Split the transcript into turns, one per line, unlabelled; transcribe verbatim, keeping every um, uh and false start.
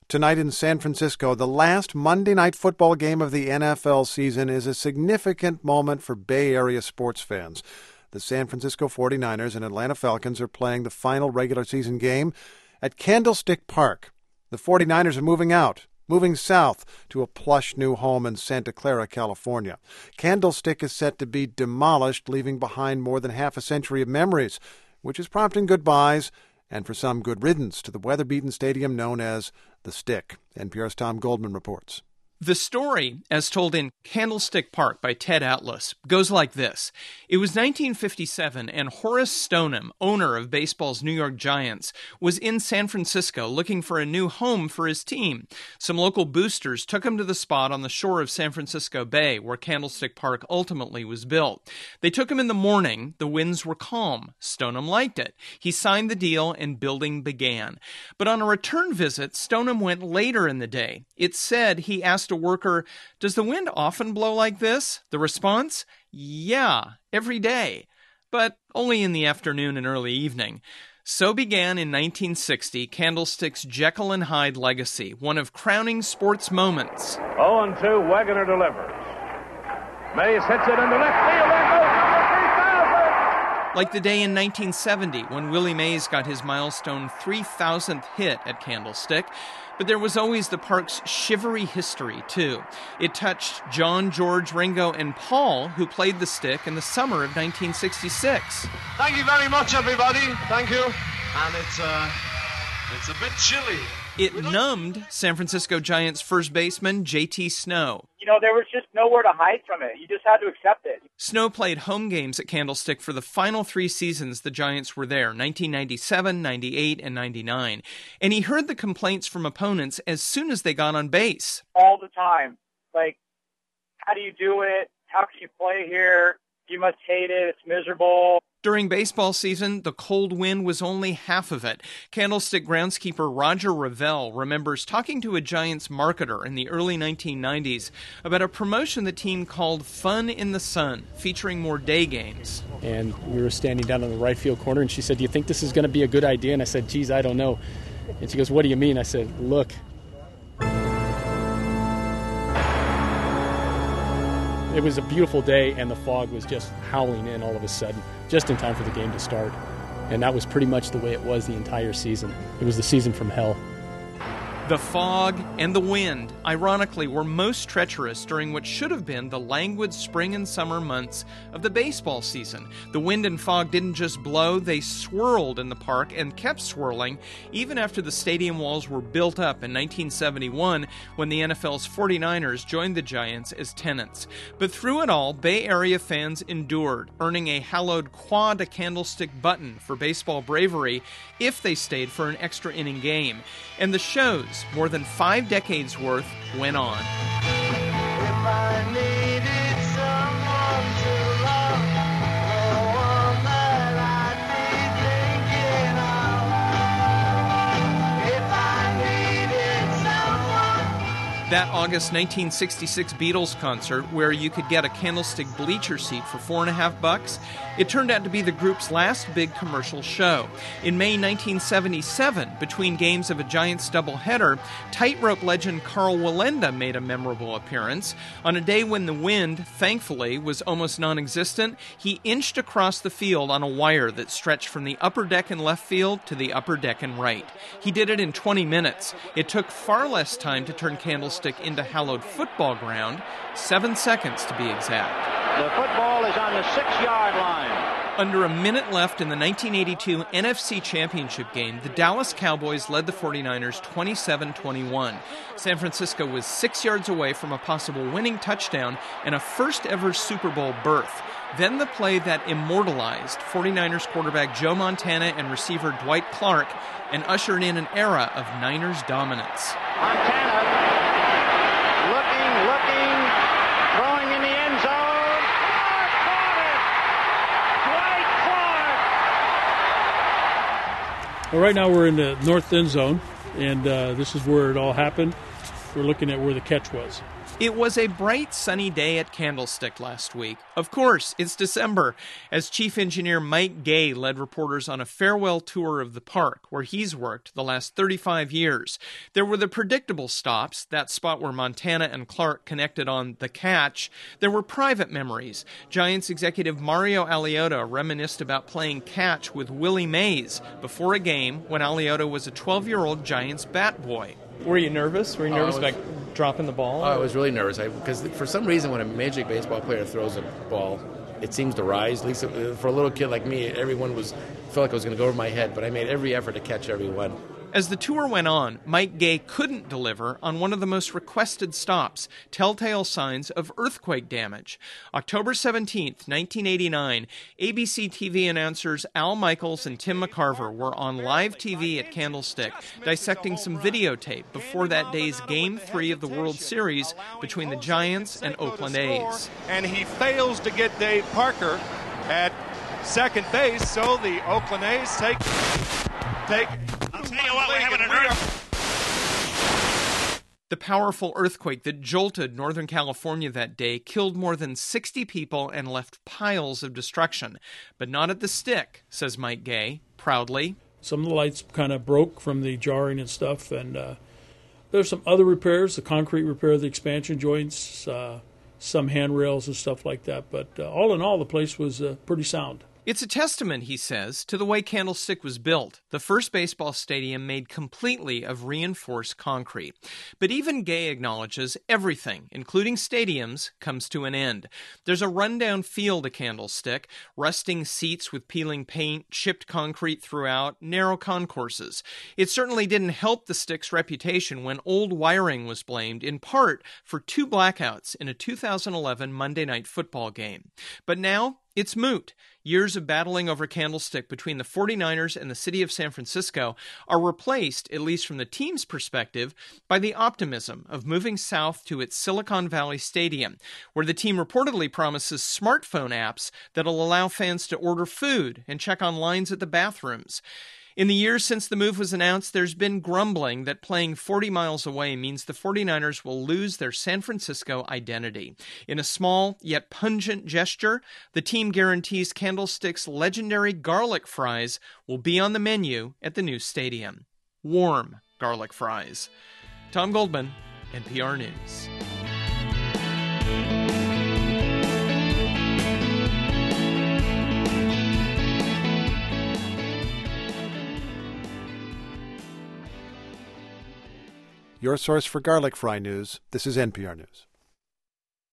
Tonight in San Francisco, the last Monday night football game of the N F L season is a significant moment for Bay Area sports fans. The San Francisco forty-niners and Atlanta Falcons are playing the final regular season game at Candlestick Park. The forty-niners are moving out, moving south to a plush new home in Santa Clara, California. Candlestick is set to be demolished, leaving behind more than half a century of memories, which is prompting goodbyes and for some good riddance to the weather-beaten stadium known as The Stick. N P R's Tom Goldman reports.
The story, as told in Candlestick Park by Ted Atlas, goes like this. It was nineteen fifty-seven, and Horace Stoneham, owner of baseball's New York Giants, was in San Francisco looking for a new home for his team. Some local boosters took him to the spot on the shore of San Francisco Bay, where Candlestick Park ultimately was built. They took him in the morning. The winds were calm. Stoneham liked it. He signed the deal, and building began. But on a return visit, Stoneham went later in the day. It said he asked a worker, "Does the wind often blow like this?" The response, "Yeah, every day, but only in the afternoon and early evening." So began in nineteen sixty Candlestick's Jekyll and Hyde legacy, one of crowning sports moments.
oh and two, Wegener delivers. Mays hits it in the left field. There goes number three thousand.
Like the day in nineteen seventy when Willie Mays got his milestone three thousandth hit at Candlestick. But there was always the park's shivery history, too. It touched John, George, Ringo, and Paul, who played the stick in the summer of nineteen sixty-six.
Thank you very much, everybody. Thank you. And it's, uh, it's a bit chilly.
It numbed San Francisco Giants first baseman J T Snow.
You know, there was just nowhere to hide from it. You just had to accept it.
Snow played home games at Candlestick for the final three seasons the Giants were there, nineteen ninety-seven, ninety-eight, and ninety-nine. And he heard the complaints from opponents as soon as they got on base.
All the time. Like, how do you do it? How can you play here? You must hate it. It's miserable.
During baseball season, the cold wind was only half of it. Candlestick groundskeeper Roger Revelle remembers talking to a Giants marketer in the early nineteen nineties about a promotion the team called Fun in the Sun, featuring more day games.
And we were standing down in the right field corner, and she said, "Do you think this is going to be a good idea?" And I said, "Geez, I don't know." And she goes, "What do you mean?" I said, "Look." It was a beautiful day, and the fog was just howling in all of a sudden, just in time for the game to start. And that was pretty much the way it was the entire season. It was the season from hell.
The fog and the wind, ironically, were most treacherous during what should have been the languid spring and summer months of the baseball season. The wind and fog didn't just blow, they swirled in the park and kept swirling even after the stadium walls were built up in nineteen seventy-one when the N F L's forty-niners joined the Giants as tenants. But through it all, Bay Area fans endured, earning a hallowed quad a Candlestick button for baseball bravery if they stayed for an extra inning game. And the shows, more than five decades worth, went on.
If I needed someone to love, the one that I'd be thinking of. If I needed someone.
That August nineteen sixty-six Beatles concert, where you could get a Candlestick bleacher seat for four and a half bucks, it turned out to be the group's last big commercial show. In May nineteen seventy-seven, between games of a Giants doubleheader, tightrope legend Carl Wallenda made a memorable appearance. On a day when the wind, thankfully, was almost non-existent, he inched across the field on a wire that stretched from the upper deck in left field to the upper deck in right. He did it in twenty minutes. It took far less time to turn Candlestick into hallowed football ground, seven seconds to be exact.
The football is on the six-yard line.
Under a minute left in the nineteen eighty-two N F C Championship game, the Dallas Cowboys led the forty-niners twenty-seven twenty-one. San Francisco was six yards away from a possible winning touchdown and a first-ever Super Bowl berth. Then the play that immortalized forty-niners quarterback Joe Montana and receiver Dwight Clark and ushered in an era of Niners dominance.
Montana looking, looking, throwing in the end zone.
Well, right now we're in the north end zone, and uh, this is where it all happened. We're looking at where the catch was.
It was a bright, sunny day at Candlestick last week. Of course, it's December, as Chief Engineer Mike Gay led reporters on a farewell tour of the park, where he's worked the last thirty-five years. There were the predictable stops, that spot where Montana and Clark connected on The Catch. There were private memories. Giants executive Mario Aliotta reminisced about playing catch with Willie Mays before a game when Aliotta was a twelve-year-old Giants bat boy. Were you nervous? Were you nervous
oh, was,
about dropping the ball?
Oh, I was really nervous because for some reason when a Major League Baseball player throws a ball, it seems to rise. At least for a little kid like me, everyone was felt like it was going to go over my head, but I made every effort to catch every one.
As the tour went on, Mike Gay couldn't deliver on one of the most requested stops, telltale signs of earthquake damage. October seventeenth, nineteen eighty-nine, A B C T V announcers Al Michaels and Tim McCarver were on live T V at Candlestick, dissecting some videotape before that day's Game three of the World Series between the Giants and Oakland A's.
And he fails to get Dave Parker at second base, so the Oakland A's take... take
I'll tell you what, we're having an earthquake.
The powerful earthquake that jolted Northern California that day killed more than sixty people and left piles of destruction. But not at the Stick, says Mike Gay, proudly.
Some of the lights kind of broke from the jarring and stuff, and uh, there's some other repairs, the concrete repair of the expansion joints, uh, some handrails and stuff like that. But uh, all in all, the place was uh, pretty sound.
It's a testament, he says, to the way Candlestick was built, the first baseball stadium made completely of reinforced concrete. But even Gay acknowledges everything, including stadiums, comes to an end. There's a rundown feel to Candlestick, rusting seats with peeling paint, chipped concrete throughout, narrow concourses. It certainly didn't help the Stick's reputation when old wiring was blamed, in part for two blackouts in a two thousand eleven Monday Night Football game. But now, it's moot. Years of battling over Candlestick between the forty-niners and the city of San Francisco are replaced, at least from the team's perspective, by the optimism of moving south to its Silicon Valley Stadium, where the team reportedly promises smartphone apps that'll allow fans to order food and check on lines at the bathrooms. In the years since the move was announced, there's been grumbling that playing forty miles away means the forty-niners will lose their San Francisco identity. In a small yet pungent gesture, the team guarantees Candlestick's legendary garlic fries will be on the menu at the new stadium. Warm garlic fries. Tom Goldman, N P R News.
Your source for garlic fry news. This is N P R News.